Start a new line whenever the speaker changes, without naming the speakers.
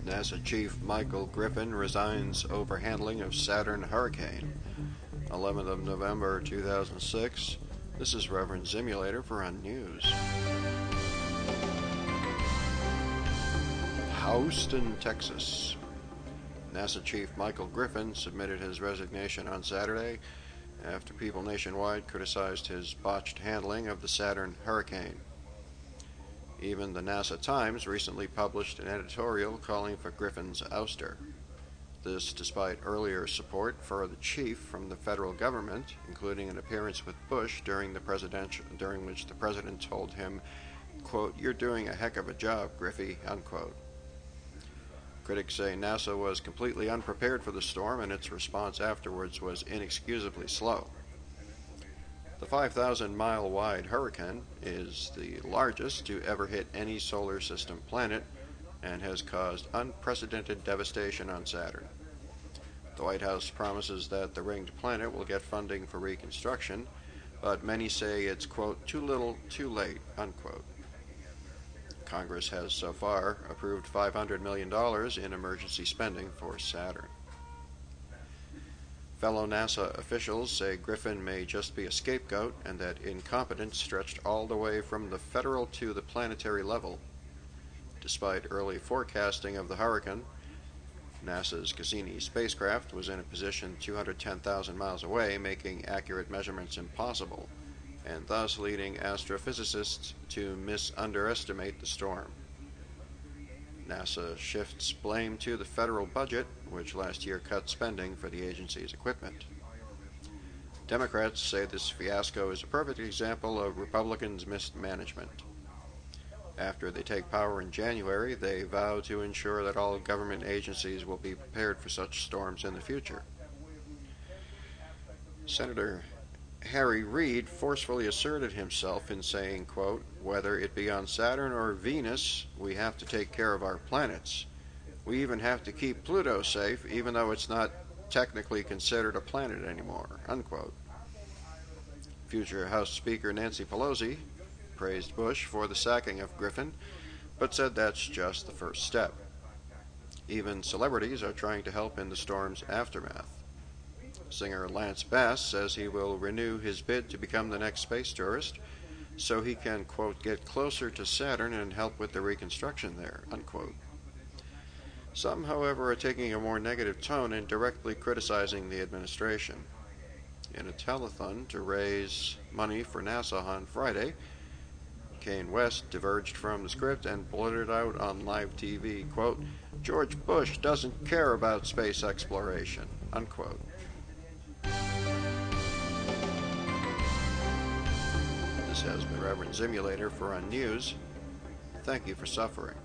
NASA Chief Michael Griffin resigns over handling of Saturn hurricane. 11th of November 2006. This is Reverend Simulator for Unnews. Houston, Texas. NASA Chief Michael Griffin submitted his resignation on Saturday after people nationwide criticized his botched handling of the Saturn hurricane. Even the NASA Times recently published an editorial calling for Griffin's ouster. This despite earlier support for the chief from the federal government, including an appearance with Bush during which the president told him, quote, "You're doing a heck of a job, Griffey," unquote. Critics say NASA was completely unprepared for the storm and its response afterwards was inexcusably slow. The 5,000-mile-wide hurricane is the largest to ever hit any solar system planet and has caused unprecedented devastation on Saturn. The White House promises that the ringed planet will get funding for reconstruction, but many say it's, quote, "too little, too late," unquote. Congress has so far approved $500 million in emergency spending for Saturn. Fellow NASA officials say Griffin may just be a scapegoat and that incompetence stretched all the way from the federal to the planetary level. Despite early forecasting of the hurricane, NASA's Cassini spacecraft was in a position 210,000 miles away, making accurate measurements impossible, and thus leading astrophysicists to underestimate the storm. NASA shifts blame to the federal budget, which last year cut spending for the agency's equipment. Democrats say this fiasco is a perfect example of Republicans' mismanagement. After they take power in January, they vow to ensure that all government agencies will be prepared for such storms in the future. Senator Harry Reid forcefully asserted himself in saying, quote, "Whether it be on Saturn or Venus, we have to take care of our planets. We even have to keep Pluto safe, even though it's not technically considered a planet anymore," unquote. Future House Speaker Nancy Pelosi praised Bush for the sacking of Griffin, but said that's just the first step. Even celebrities are trying to help in the storm's aftermath. Singer Lance Bass says he will renew his bid to become the next space tourist so he can, quote, "get closer to Saturn and help with the reconstruction there," unquote. Some, however, are taking a more negative tone and directly criticizing the administration. In a telethon to raise money for NASA on Friday, Kanye West diverged from the script and blurted out on live TV, quote, "George Bush doesn't care about space exploration," unquote. This has been Reverend Simulator for Unnews. Thank you for suffering.